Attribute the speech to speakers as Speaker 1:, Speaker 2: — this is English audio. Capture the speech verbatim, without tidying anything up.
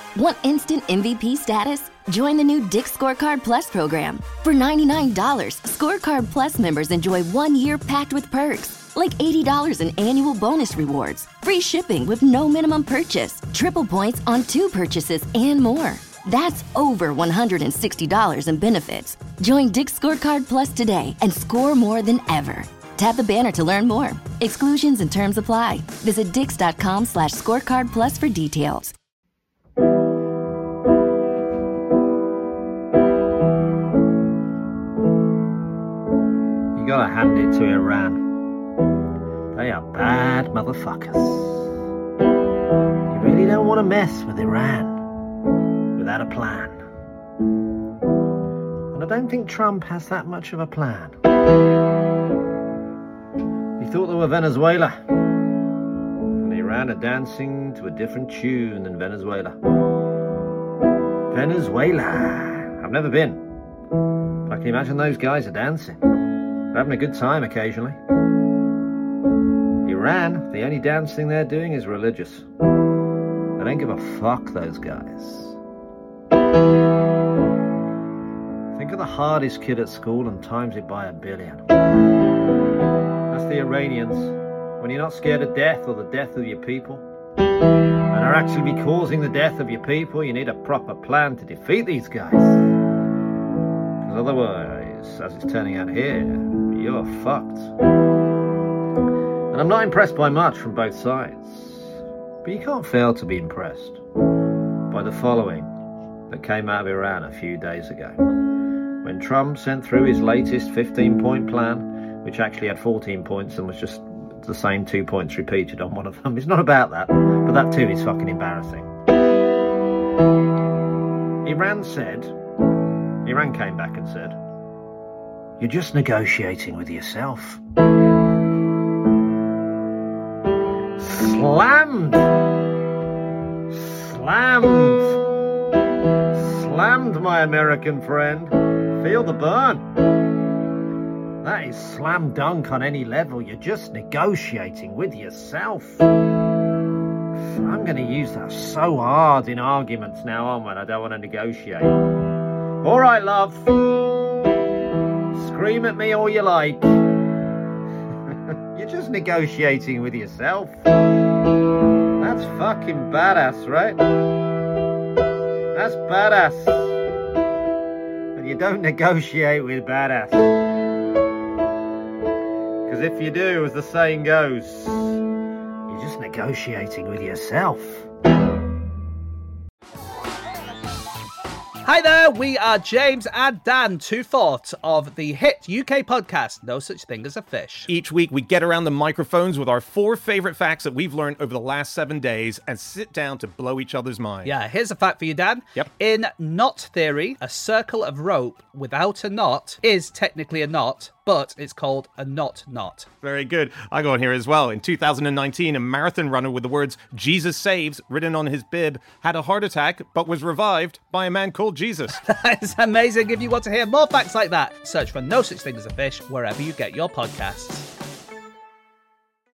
Speaker 1: Want instant M V P status? Join the new Dick's Scorecard Plus program. For ninety-nine dollars, Scorecard Plus members enjoy one year packed with perks, like eighty dollars in annual bonus rewards, free shipping with no minimum purchase, triple points on two purchases, and more. That's over one hundred sixty dollars in benefits. Join Dick's Scorecard Plus today and score more than ever. Tap the banner to learn more. Exclusions and terms apply. Visit dix.com slash scorecard plus for details.
Speaker 2: You gotta hand it to Iran. They are bad motherfuckers. You really don't want to mess with Iran without a plan. And I don't think Trump has that much of a plan. He thought they were Venezuela, and Iran are dancing to a different tune than Venezuela. Venezuela. I've never been, but I can imagine those guys are dancing. They're having a good time occasionally. Iran, the only dancing they're doing is religious. They don't give a fuck, those guys. Think of the hardest kid at school and times it by a billion. That's the Iranians. When you're not scared of death or the death of your people, and are actually causing the death of your people, you need a proper plan to defeat these guys. Because otherwise, as it's turning out here, you're fucked. And I'm not impressed by much from both sides. But you can't fail to be impressed by the following that came out of Iran a few days ago. When Trump sent through his latest fifteen-point plan, which actually had fourteen points and was just the same two points repeated on one of them. It's not about that, but that too is fucking embarrassing. Iran said, Iran came back and said, you're just negotiating with yourself. Slammed! Slammed! Slammed, my American friend. Feel the burn. That is slam dunk on any level. You're just negotiating with yourself. I'm going to use that so hard in arguments now on when I don't want to negotiate. All right, love. Scream at me all you like. You're just negotiating with yourself. That's fucking badass, right? That's badass. And you don't negotiate with badass. Because if you do, as the saying goes, you're just negotiating with yourself.
Speaker 3: Hi there, we are James and Dan, two fourths of the hit U K podcast, No Such Thing as a Fish.
Speaker 4: Each week, we get around the microphones with our four favorite facts that we've learned over the last seven days and sit down to blow each other's minds.
Speaker 3: Yeah, here's a fact for you, Dan.
Speaker 4: Yep.
Speaker 3: In knot theory, a circle of rope without a knot is technically a knot, but it's called a knot knot.
Speaker 4: Very good. I go on here as well. In two thousand nineteen, a marathon runner with the words Jesus Saves written on his bib had a heart attack but was revived by a man called Jesus.
Speaker 3: That is amazing. If you want to hear more facts like that, search for No Such Thing as a Fish wherever you get your podcasts.